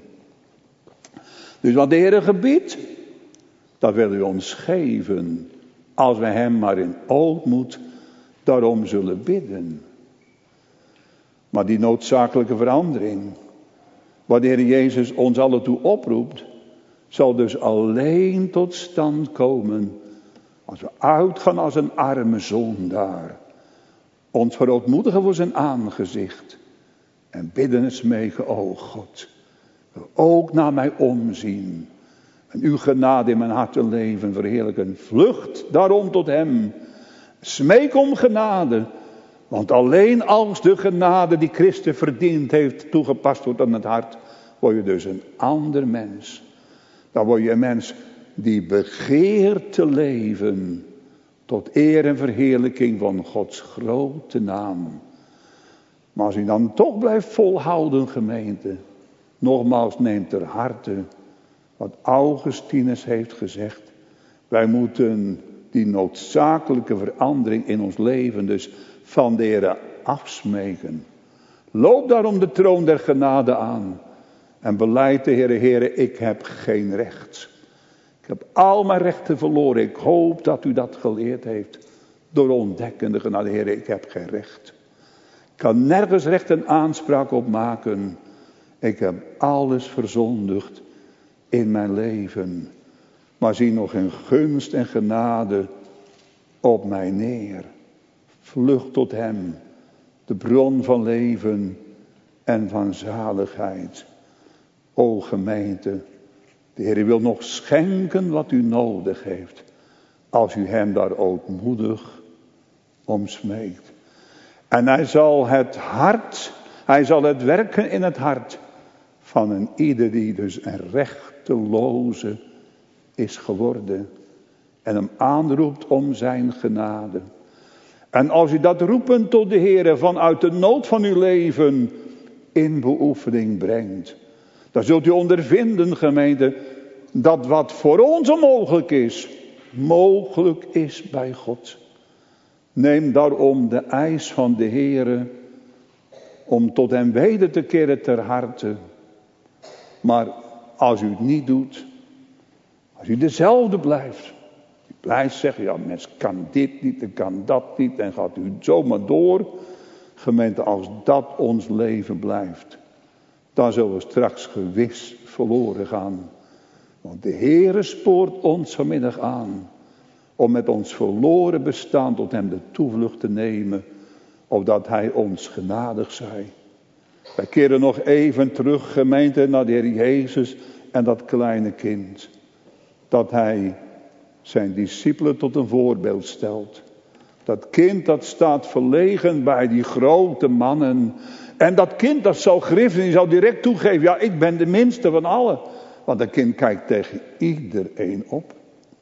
Dus wat de Heer gebiedt, dat wil hij ons geven, als wij hem maar in ootmoed daarom zullen bidden. Maar die noodzakelijke verandering, Wat de Heer Jezus ons allen toe oproept, zal dus alleen tot stand komen als we uitgaan als een arme zondaar. Ons verootmoedigen voor zijn aangezicht. En bidden en smeken, o God, wil ook naar mij omzien. En uw genade in mijn hart en leven verheerlijken. Vlucht daarom tot hem. Smeek om genade. Want alleen als de genade die Christus verdiend heeft toegepast wordt aan het hart, word je dus een ander mens. Dan word je een mens die begeert te leven tot eer en verheerlijking van Gods grote naam. Maar als u dan toch blijft volhouden, gemeente, nogmaals neemt ter harte wat Augustinus heeft gezegd. Wij moeten die noodzakelijke verandering in ons leven dus van de Heere afsmeken. Loop daarom de troon der genade aan en beleid de Heere, Heere, ik heb geen recht. Ik heb al mijn rechten verloren. Ik hoop dat u dat geleerd heeft door ontdekkende genade. Heere, ik heb geen recht. Ik kan nergens recht en aanspraak op maken. Ik heb alles verzondigd in mijn leven. Maar zie nog in gunst en genade op mij neer. Vlucht tot hem, de bron van leven en van zaligheid. O gemeente, de Heer wil nog schenken wat u nodig heeft, als u hem daar ootmoedig om smeekt. En hij zal het hart, hij zal het werken in het hart van een ieder die dus een rechteloze is geworden. En hem aanroept om zijn genade. En als u dat roepen tot de Heer vanuit de nood van uw leven in beoefening brengt, dan zult u ondervinden, gemeente, dat wat voor ons onmogelijk is, mogelijk is bij God. Neem daarom de eis van de Heer om tot hem weder te keren ter harte. Maar als u het niet doet, als u dezelfde blijft, u blijft zeggen, ja, mens kan dit niet en kan dat niet en gaat u zomaar door. Gemeente, als dat ons leven blijft, dan zullen we straks gewis verloren gaan. Want de Heere spoort ons vanmiddag aan om met ons verloren bestaan tot hem de toevlucht te nemen, opdat hij ons genadig zij. Wij keren nog even terug, gemeente, naar de Heer Jezus en dat kleine kind. Dat hij zijn discipelen tot een voorbeeld stelt. Dat kind dat staat verlegen bij die grote mannen. En dat kind dat zou griffen, die zou direct toegeven, ja, ik ben de minste van allen. Want dat kind kijkt tegen iedereen op.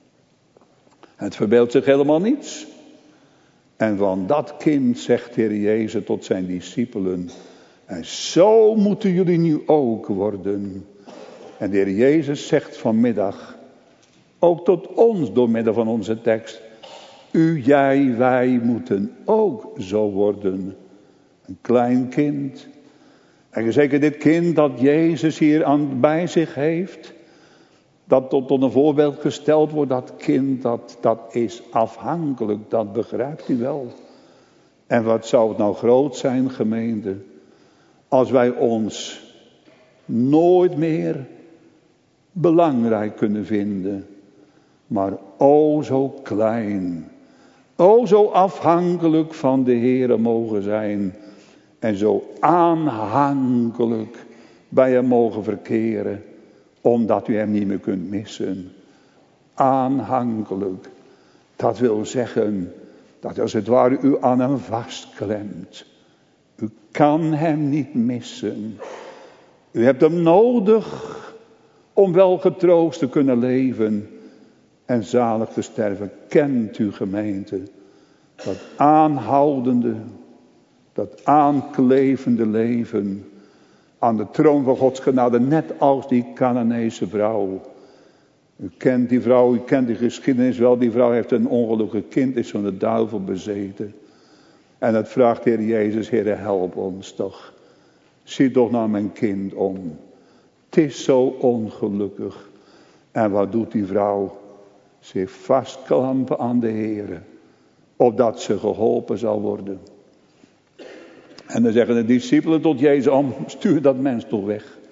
Het verbeeldt zich helemaal niets. En van dat kind zegt de Heer Jezus tot zijn discipelen, en zo moeten jullie nu ook worden. En de Heer Jezus zegt vanmiddag, ook tot ons door middel van onze tekst, u, jij, wij moeten ook zo worden. Een klein kind. En zeker dit kind dat Jezus hier aan, bij zich heeft, dat tot, tot een voorbeeld gesteld wordt, dat kind, dat, dat is afhankelijk, dat begrijpt u wel. En wat zou het nou groot zijn, gemeente, als wij ons nooit meer belangrijk kunnen vinden, maar o zo klein, o zo afhankelijk van de Heere mogen zijn en zo aanhankelijk bij hem mogen verkeren, omdat u hem niet meer kunt missen. Aanhankelijk, dat wil zeggen dat als het ware u aan hem vastklemt. U kan hem niet missen. U hebt hem nodig om wel getroost te kunnen leven en zalig te sterven. Kent u, gemeente, dat aanhoudende, dat aanklevende leven aan de troon van Gods genade, net als die Canaanese vrouw. U kent die vrouw, u kent die geschiedenis wel. Die vrouw heeft een ongelukkig kind, is van de duivel bezeten. En het vraagt de Heer Jezus, Heer, help ons toch. Zie toch naar mijn kind om. Het is zo ongelukkig. En wat doet die vrouw? Ze heeft vastklampen aan de Heer, opdat ze geholpen zal worden. En dan zeggen de discipelen tot Jezus, om, stuur dat mens toch weg.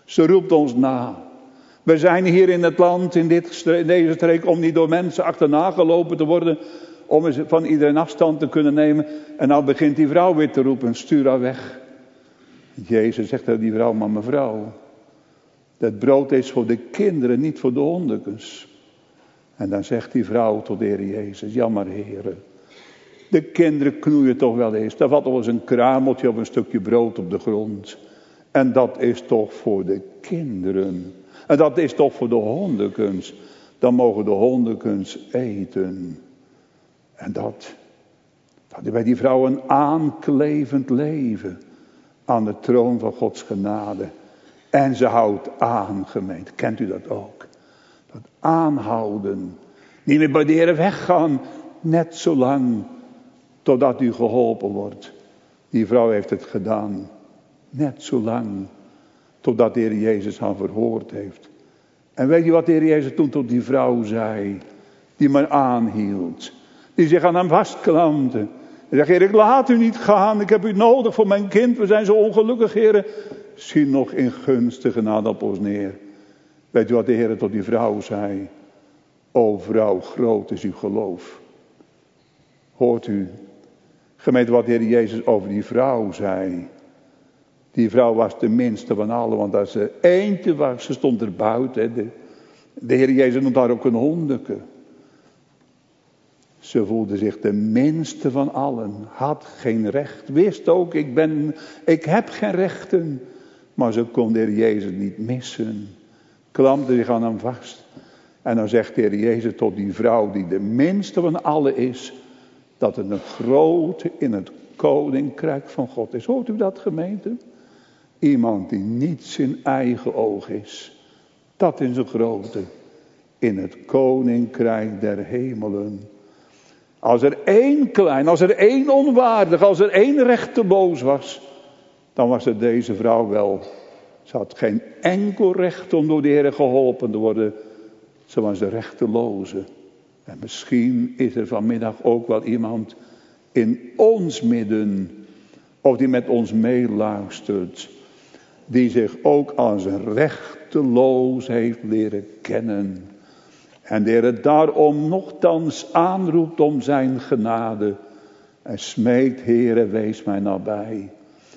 Ze roept ons na. We zijn hier in het land, in, dit, in deze streek, om niet door mensen achterna gelopen te worden. Om eens van iedereen afstand te kunnen nemen. En nou begint die vrouw weer te roepen, stuur haar weg. Jezus zegt tegen die vrouw, maar mevrouw, dat brood is voor de kinderen, niet voor de hondekens. En dan zegt die vrouw tot de Heer Jezus, ja maar Heere, de kinderen knoeien toch wel eens. Daar valt nog eens een kruimeltje of een stukje brood op de grond. En dat is toch voor de kinderen. En dat is toch voor de hondekens. Dan mogen de hondekens eten. En dat, dat is bij die vrouw een aanklevend leven aan de troon van Gods genade. En ze houdt aan, gemeente. Kent u dat ook? Dat aanhouden. Niet meer bij de Heer weggaan. Net zo lang totdat u geholpen wordt. Die vrouw heeft het gedaan. Net zo lang totdat de Heer Jezus haar verhoord heeft. En weet je wat de Heer Jezus toen tot die vrouw zei? Die maar aanhield. Die zich aan hem vastklampte. Hij zegt, Heer, ik laat u niet gaan. Ik heb u nodig voor mijn kind. We zijn zo ongelukkig, Heer. Zie nog in gunstige genade op ons neer. Weet u wat de Heer tot die vrouw zei? O vrouw, groot is uw geloof. Hoort u, gemeente, wat de Heer Jezus over die vrouw zei? Die vrouw was de minste van allen, want als ze eentje was, ze stond er buiten. De, de Heer Jezus noemt haar ook een hondeke. Ze voelde zich de minste van allen, had geen recht, wist ook, ik, ben, ik heb geen rechten. Maar ze kon de Heer Jezus niet missen. Klampte zich aan hem vast. En dan zegt de Heer Jezus tot die vrouw die de minste van allen is, dat het een grote in het koninkrijk van God is. Hoort u dat, gemeente? Iemand die niets in eigen oog is. Dat is een grote in het koninkrijk der hemelen. Als er één klein, als er één onwaardig, als er één rechteloos was, dan was het deze vrouw wel. Ze had geen enkel recht om door de Heer geholpen te worden. Ze was de rechteloze. En misschien is er vanmiddag ook wel iemand in ons midden, of die met ons meeluistert, die zich ook als rechteloos heeft leren kennen. En de Heer daarom nochtans aanroept om zijn genade. En smeekt, Heere, wees mij nabij.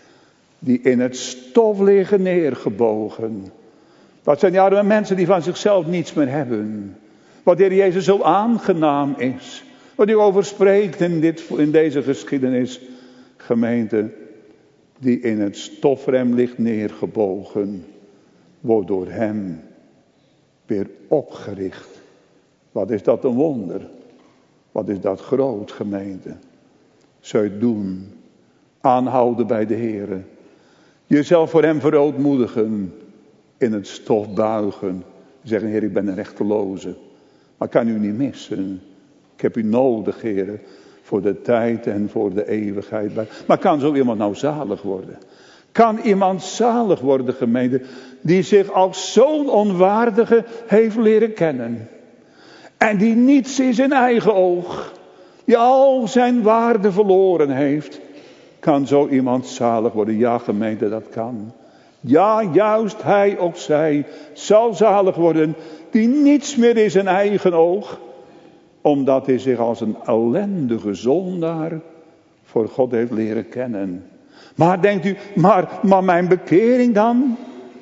Die in het stof liggen neergebogen. Dat zijn die arme mensen die van zichzelf niets meer hebben. Wat de Heer Jezus zo aangenaam is. Wat u over spreekt in, dit, in deze geschiedenis. Gemeente, die in het stofrem ligt neergebogen. Wordt door hem weer opgericht. Wat is dat een wonder. Wat is dat groot, gemeente. Zou je het doen. Aanhouden bij de Heer. Jezelf voor hem verootmoedigen. In het stof buigen. Zeggen, Heer, ik ben een rechteloze. Maar ik kan u niet missen. Ik heb u nodig, Heer. Voor de tijd en voor de eeuwigheid. Maar kan zo iemand nou zalig worden? Kan iemand zalig worden, gemeente, die zich als zo'n onwaardige heeft leren kennen? En die niets is in eigen oog. Die al zijn waarde verloren heeft. Kan zo iemand zalig worden? Ja, gemeente, dat kan. Ja, juist hij of zij zal zalig worden. Die niets meer is in eigen oog. Omdat hij zich als een ellendige zondaar voor God heeft leren kennen. Maar denkt u, maar, maar mijn bekering dan?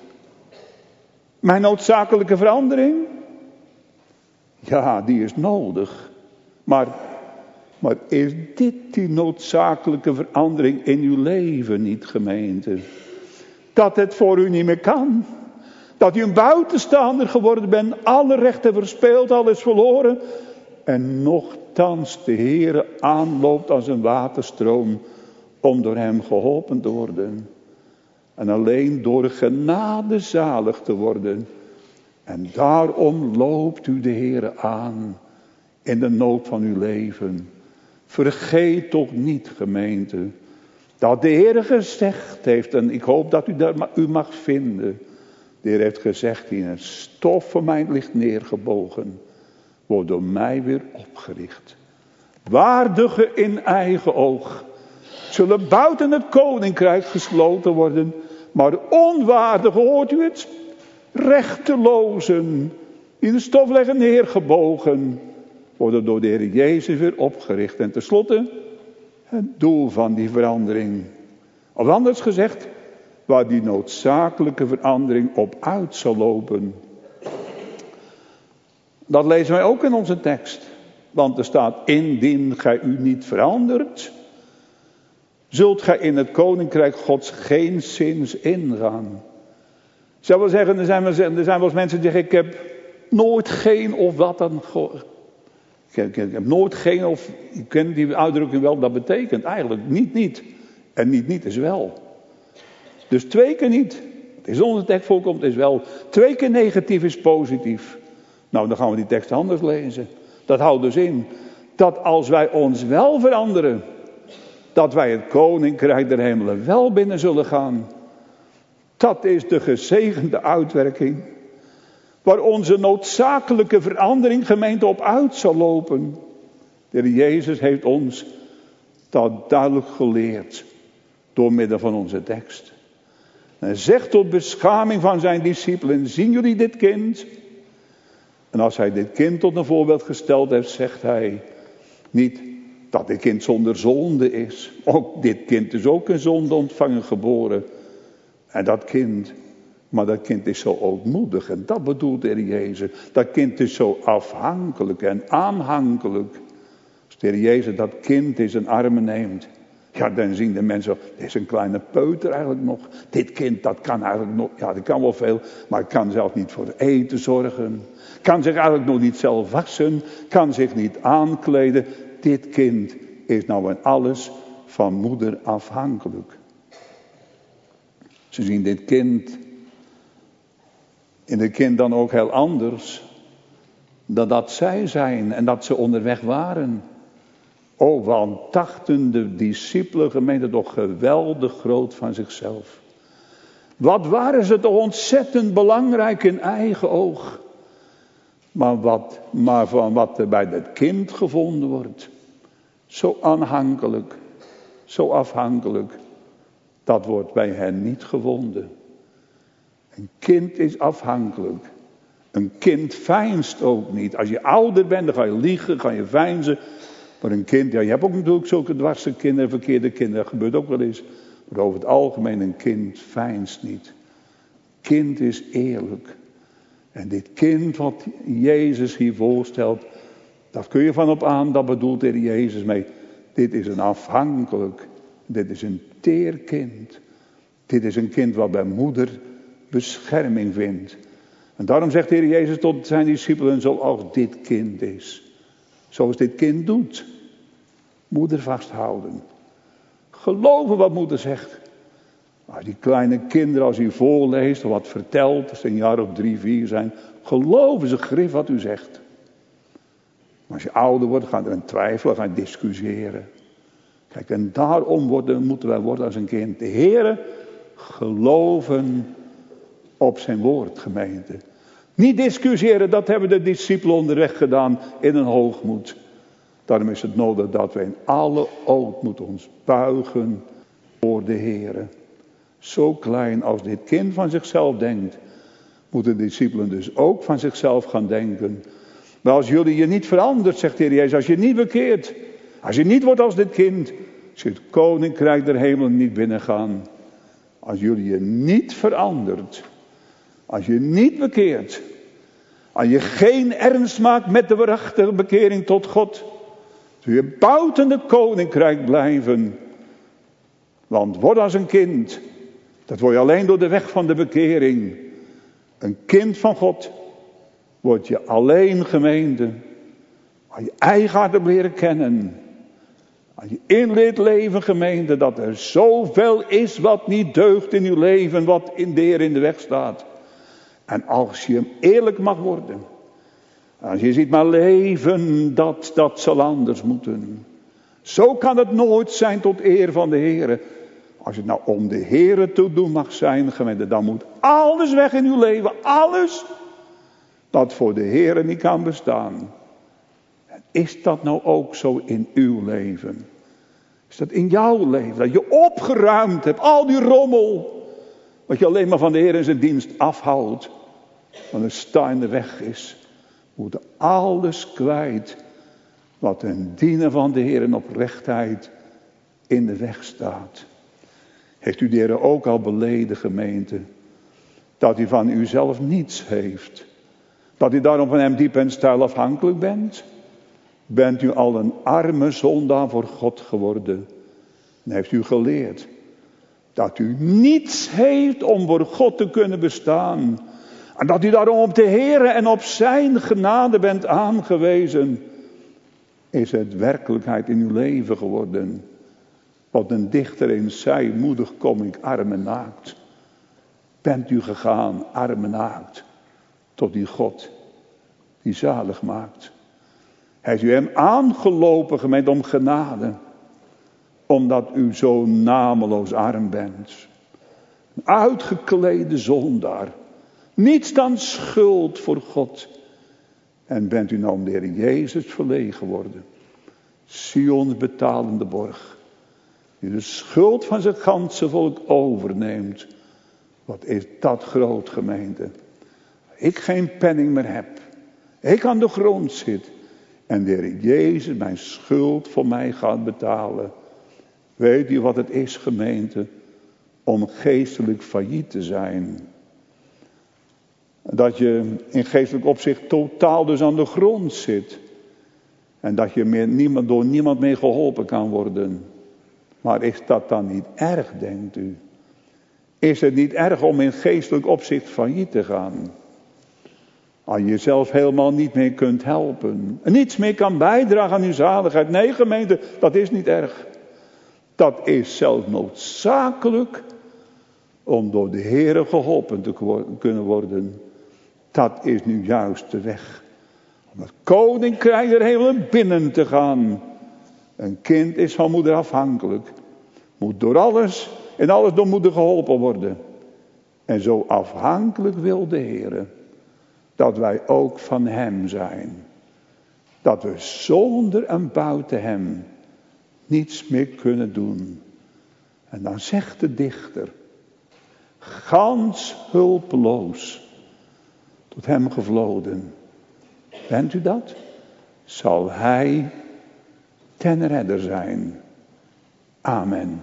Mijn noodzakelijke verandering? Ja, die is nodig. Maar, maar is dit die noodzakelijke verandering in uw leven niet, gemeente? Dat het voor u niet meer kan. Dat u een buitenstaander geworden bent. Alle rechten verspeeld, alles verloren. En nochtans de Heere aanloopt als een waterstroom. Om door hem geholpen te worden. En alleen door genade zalig te worden. En daarom loopt u de Heere aan. In de nood van uw leven. Vergeet toch niet, gemeente. Dat de Heere gezegd heeft. En ik hoop dat u dat u mag vinden. De Heer heeft gezegd. In het stof van mij ligt neergebogen. Wordt door mij weer opgericht. Waardige in eigen oog. Zullen buiten het koninkrijk gesloten worden. Maar de onwaardige, hoort u het? Rechtelozen, in de stof leggen neergebogen, worden door de Heer Jezus weer opgericht. En tenslotte het doel van die verandering. Of anders gezegd, waar die noodzakelijke verandering op uit zal lopen. Dat lezen wij ook in onze tekst. Want er staat, indien gij u niet verandert, zult gij in het koninkrijk Gods geen zins ingaan. Ik zou wel zeggen, er zijn wel, er zijn wel eens mensen die zeggen, ik heb nooit geen of wat dan. Ik heb, ik heb nooit geen of, ik ken die uitdrukking wel, dat betekent eigenlijk niet niet. En niet niet is wel. Dus twee keer niet. Het is onze tekst voorkomt, is wel. Twee keer negatief is positief. Nou, dan gaan we die tekst anders lezen. Dat houdt dus in dat als wij ons wel veranderen, dat wij het koninkrijk der hemelen wel binnen zullen gaan. Dat is de gezegende uitwerking. Waar onze noodzakelijke verandering gemeente op uit zal lopen. De Heer Jezus heeft ons dat duidelijk geleerd. Door middel van onze tekst. En hij zegt tot beschaming van zijn discipelen. Zien jullie dit kind? En als hij dit kind tot een voorbeeld gesteld heeft, zegt hij niet dat dit kind zonder zonde is. Ook dit kind is ook een zonde ontvangen geboren. En dat kind, maar dat kind is zo ootmoedig. En dat bedoelt de Heer Jezus. Dat kind is zo afhankelijk en aanhankelijk. Als de Heer Jezus dat kind in zijn armen neemt. Ja, dan zien de mensen, dit is een kleine peuter eigenlijk nog. Dit kind, dat kan eigenlijk nog, ja, dat kan wel veel. Maar het kan zelf niet voor eten zorgen. Kan zich eigenlijk nog niet zelf wassen. Kan zich niet aankleden. Dit kind is nou in alles van moeder afhankelijk. Ze zien dit kind in dit kind dan ook heel anders dan dat zij zijn en dat ze onderweg waren. O, want dachten de discipelen gemeente toch geweldig groot van zichzelf. Wat waren ze toch ontzettend belangrijk in eigen oog. Maar, wat, maar van wat er bij dat kind gevonden wordt. Zo aanhankelijk, zo afhankelijk. Dat wordt bij hen niet gevonden. Een kind is afhankelijk. Een kind veinst ook niet. Als je ouder bent, dan ga je liegen, ga je veinzen. Maar een kind, ja, je hebt ook natuurlijk zulke dwarse kinderen, verkeerde kinderen. Dat gebeurt ook wel eens. Maar over het algemeen, een kind veinst niet. Kind is eerlijk. En dit kind wat Jezus hier voorstelt, daar kun je van op aan, dat bedoelt de Heer Jezus mee. Dit is een afhankelijk, dit is een teer kind. Dit is een kind wat bij moeder bescherming vindt. En daarom zegt de Heer Jezus tot zijn discipelen, zoals dit kind is. Zoals dit kind doet. Moeder vasthouden. Geloven wat moeder zegt. Als die kleine kinderen, als u voorleest of wat vertelt, als ze een jaar of drie, vier zijn, geloven ze grif wat u zegt. Maar als je ouder wordt, gaan er een twijfelen, gaan discussiëren. Kijk, en daarom worden, moeten wij worden als een kind. De Heere geloven op zijn woord, gemeente. Niet discussiëren, dat hebben de discipelen onderweg gedaan in een hoogmoed. Daarom is het nodig dat wij in alle ootmoed ons buigen voor de Heere. Zo klein als dit kind van zichzelf denkt, moeten de discipelen dus ook van zichzelf gaan denken. Maar als jullie je niet verandert, zegt de Heer Jezus, als je niet bekeert, als je niet wordt als dit kind, als je het koninkrijk der hemelen niet binnengaan. Als jullie je niet verandert, als je niet bekeert, als je geen ernst maakt met de waarachtige bekering tot God, zul je buiten het koninkrijk blijven. Want word als een kind, dat word je alleen door de weg van de bekering. Een kind van God word je alleen, gemeente, als je eigen hart hebt leren kennen. Als je inleert leven, gemeente, dat er zoveel is wat niet deugt in uw leven, wat in de Heer in de weg staat. En als je hem eerlijk mag worden. Als je ziet maar leven, dat, dat zal anders moeten. Zo kan het nooit zijn tot eer van de Heer. Als het nou om de Heer te doen mag zijn, gemeente, dan moet alles weg in uw leven. Alles dat voor de Heer niet kan bestaan. En is dat nou ook zo in uw leven? Is dat in jouw leven? Dat je opgeruimd hebt, al die rommel. Wat je alleen maar van de Heer en zijn dienst afhoudt. Want een sta in de weg is. We moeten alles kwijt. Wat een diener van de Heer en oprechtheid in de weg staat. Heeft u de Heer ook al beleden, gemeente? Dat u van uzelf niets heeft. Dat u daarom van hem diep en steil afhankelijk bent. Bent u al een arme zondaar voor God geworden. En heeft u geleerd. Dat u niets heeft om voor God te kunnen bestaan. En dat u daarom op de Heer en op zijn genade bent aangewezen. Is het werkelijkheid in uw leven geworden. Wat een dichter eens zei, moedig kom ik arm en naakt. Bent u gegaan, arm en naakt, tot die God die zalig maakt. Heeft u hem aangelopen, gemeente, om genade. Omdat u zo nameloos arm bent. Een uitgeklede zondaar. Niets dan schuld voor God. En bent u nou om de Heer Jezus verlegen geworden. Sions betalende borg. Die de schuld van zijn ganse volk overneemt. Wat is dat groot, gemeente. Ik geen penning meer heb. Ik aan de grond zit. En de Heer Jezus mijn schuld voor mij gaat betalen. Weet u wat het is, gemeente? Om geestelijk failliet te zijn. Dat je in geestelijk opzicht totaal dus aan de grond zit. En dat je meer niemand, door niemand mee geholpen kan worden. Maar is dat dan niet erg, denkt u? Is het niet erg om in geestelijk opzicht failliet te gaan? Als je jezelf helemaal niet meer kunt helpen. En niets meer kan bijdragen aan uw zaligheid. Nee, gemeente, dat is niet erg. Dat is zelfs noodzakelijk om door de Heere geholpen te kunnen worden. Dat is nu juist de weg. Om het koninkrijk der hemelen binnen te gaan. Een kind is van moeder afhankelijk. Moet door alles en alles door moeder geholpen worden. En zo afhankelijk wil de Heere. Dat wij ook van hem zijn. Dat we zonder en buiten hem niets meer kunnen doen. En dan zegt de dichter. Gans hulpeloos. Tot hem gevloden. Bent u dat? Zal hij ten redder zijn. Amen.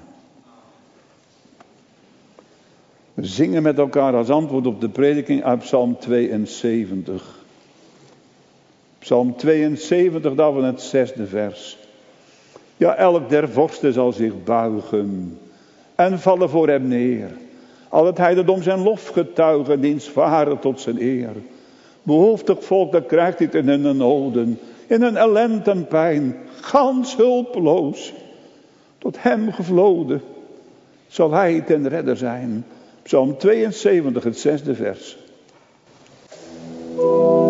We zingen met elkaar als antwoord op de prediking uit Psalm tweeënzeventig. Psalm tweeënzeventig, dan van het zesde vers. Ja, elk der vorsten zal zich buigen en vallen voor hem neer. Al het heidendom zijn lof getuigen, diens varen tot zijn eer. Behoeftig volk, dat krijgt dit in hun noden, in hun ellend en pijn, gans hulpeloos. Tot hem gevloden zal hij ten redder zijn. Psalm tweeënzeventig, het zesde vers.